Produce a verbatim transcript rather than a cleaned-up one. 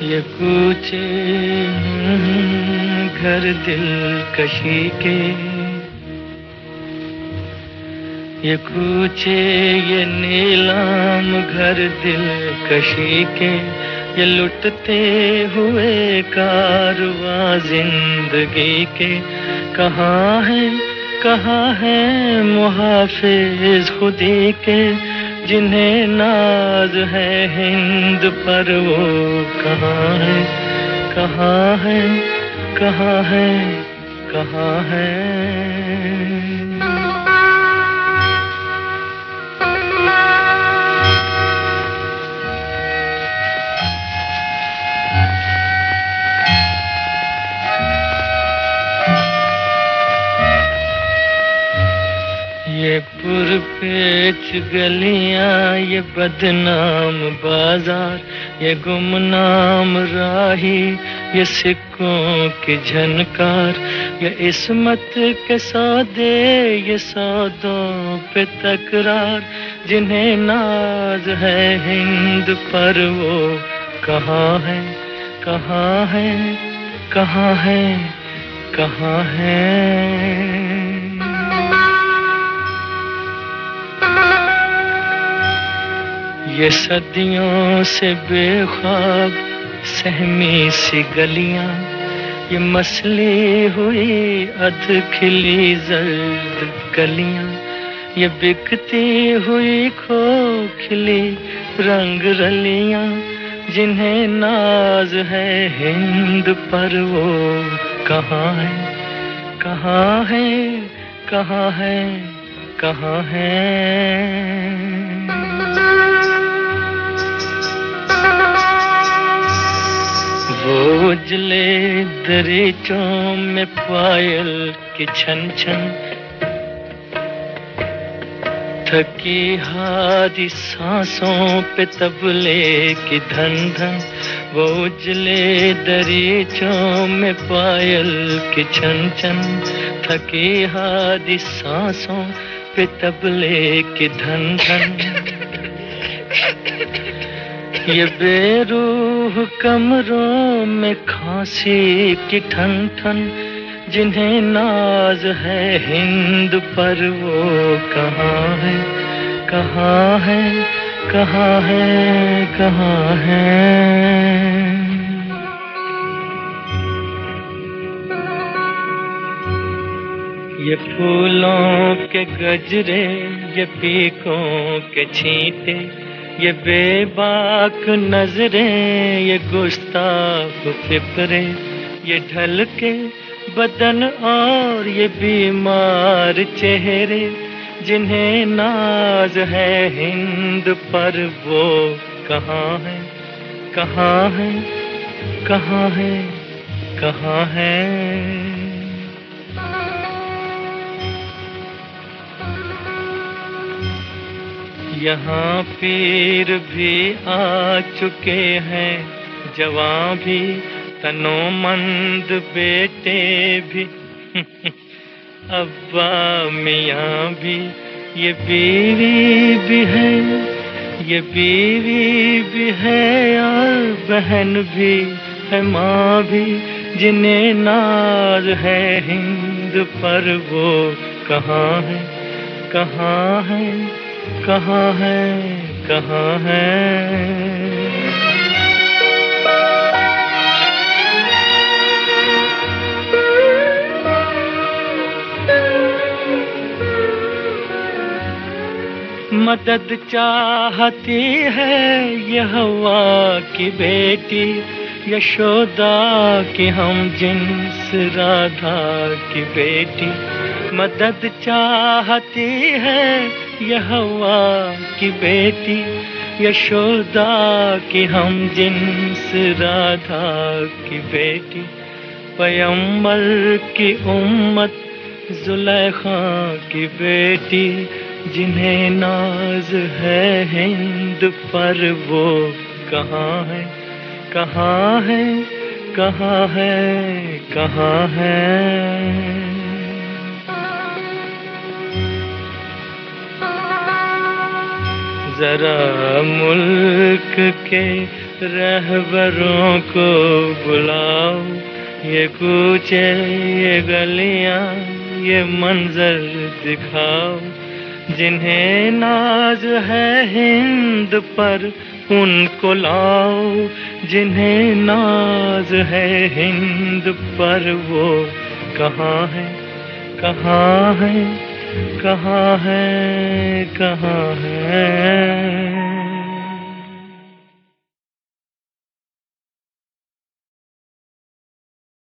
ये कूचे घर दिलकशी के, ये कूचे ये नीलाम घर दिलकशी के, ये लुटते हुए कारवां जिंदगी के। कहाँ है कहाँ है मुहाफिज खुदी के, जिन्हें नाज है हिंद पर वो कहाँ है, कहाँ है, कहाँ है, कहाँ है। ये पुरपेच गलियां, ये बदनाम बाजार, ये गुमनाम राही, ये सिक्कों की झनकार, ये इस्मत के सौदे, ये सौदों पे तकरार, जिन्हें नाज है हिंद पर वो कहाँ है, कहाँ है, कहाँ है, कहाँ है। ये सदियों से बेख्वाब सहमी सी गलियां, ये मसली हुई अध खिली जर्द कलियां, ये बिकती हुई खोखली रंग रलियां, जिन्हें नाज है हिंद पर वो कहाँ है, कहाँ है, कहाँ है, कहाँ है। वो उजले दरीचों में पायल की छन छन, थकी हारी सांसों पे तबले की धन धन। वो उजले दरीचों में पायल की छन छन, थकी हारी सांसों पे तबले की धन धन। ये बेरूह कमरों में खांसी की ठन ठन, जिन्हें नाज है हिंद पर वो कहाँ है, कहाँ है, कहाँ है, कहाँ है। ये फूलों के गजरे, ये पीकों के छींटे, ये बेबाक नजरें, ये गुस्ताख फिक्रे, ये ढल के बदन और ये बीमार चेहरे, जिन्हें नाज है हिंद पर वो कहाँ है, कहाँ है, कहाँ है, कहाँ है। यहाँ पीर भी आ चुके हैं, जवां भी, तनोमंद बेटे भी, अब्बा मियाँ भी, ये बीवी भी है, ये बीवी भी है और बहन भी है, माँ भी, जिन्हें नाज है हिंद पर वो कहाँ है, कहाँ है, कहाँ है, कहाँ है। मदद चाहती है ये हवा की बेटी, यशोदा की हम जिन्स राधा की बेटी। मदद चाहती है ये हवा की बेटी, यशोदा की हम जिन्स राधा की बेटी। पैगंबर की उम्मत जुलेखा की बेटी, जिन्हें नाज है हिंद पर वो कहाँ है, कहाँ है, कहाँ है, कहाँ है। जरा मुल्क के रहबरों को बुलाओ, ये कूचे ये गलियां ये मंजर दिखाओ। जिन्हें नाज है हिंद पर उनको लाओ, जिन्हें नाज है हिंद पर वो कहाँ है, कहाँ है, कहाँ है, कहाँ है।